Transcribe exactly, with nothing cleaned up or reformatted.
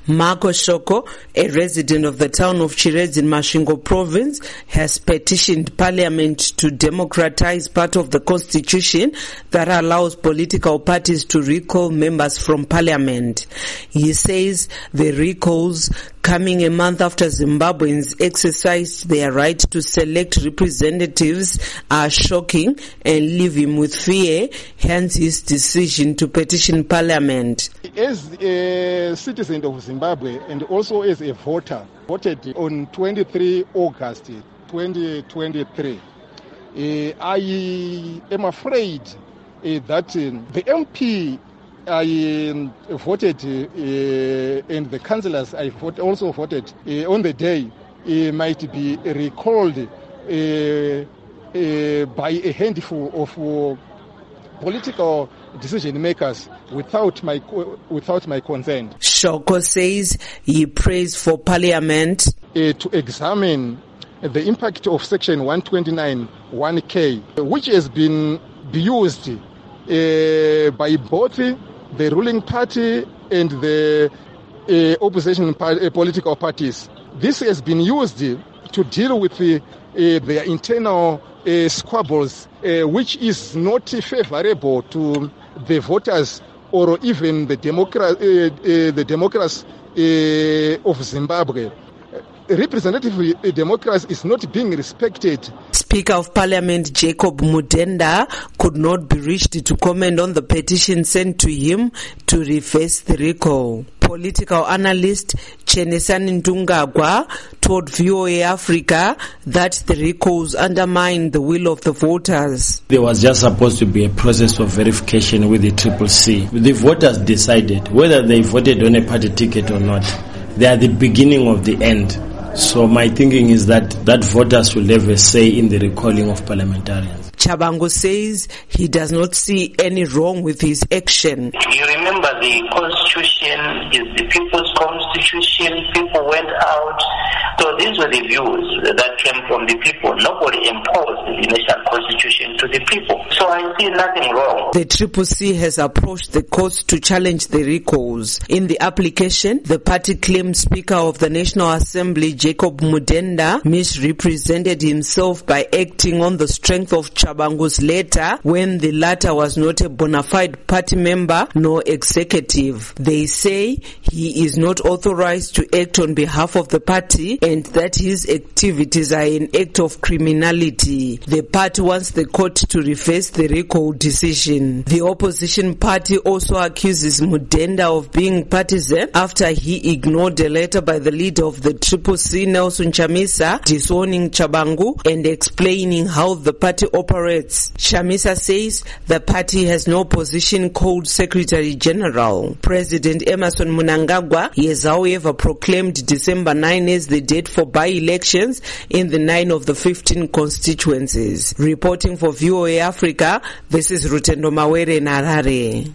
Marco Shoko, a resident of the town of Chirez in Masvingo province, has petitioned Parliament to democratize part of the constitution that allows political parties to recall members from Parliament. He says the recalls, coming a month after Zimbabweans exercised their right to select representatives, are shocking and leave him with fear, hence his decision to petition Parliament. As a citizen of Zimbabwe and also as a voter, voted on twenty-third of August twenty twenty-three, uh, I am afraid uh, that uh, the M P I um, voted uh, and the councillors I vote, also voted uh, on the day uh, might be recalled uh, uh, by a handful of uh, political decision makers without my without my consent. Shoko says he prays for Parliament uh, to examine the impact of Section one twenty-nine one K, which has been used uh, by both the ruling party and the uh, opposition par- uh, political parties. This has been used to deal with the, uh, their internal uh, squabbles, uh, which is not favorable to the voters or even the, Democrat, uh, uh, the Democrats uh, of Zimbabwe. Representative democracy is not being respected. Speaker of Parliament Jacob Mudenda could not be reached to comment on the petition sent to him to reverse the recall. Political analyst Chenesani Ntungagwa told V O A Africa that the recalls undermine the will of the voters. There was just supposed to be a process of verification with the Triple C. The voters decided whether they voted on a party ticket or not. They are the beginning of the end. So my thinking is that, that voters will have a say in the recalling of parliamentarians. Chabangu says he does not see any wrong with his action. You remember the constitution is the people's constitution. People went out. So these were the views that came from the people. Nobody imposed the national constitution to the people. So I see nothing wrong. The Triple C has approached the courts to challenge the recalls. In the application, the party claims Speaker of the National Assembly Jacob Mudenda misrepresented himself by acting on the strength of Chabangu's letter when the latter was not a bona fide party member nor executive. They say he is not authorized to act on behalf of the party and that his activities are an act of criminality. The party wants the court to reverse the recall decision. The opposition party also accuses Mudenda of being partisan after he ignored a letter by the leader of the Triple C, Nelson Chamisa, disowning Chabangu and explaining how the party operates. Chamisa says the party has no position called Secretary General. President Emmerson Mnangagwa has however proclaimed December ninth as the date for by-elections in the nine of the fifteen constituencies. Reporting for V O A Africa, this is Rutendo Mawere in Harare.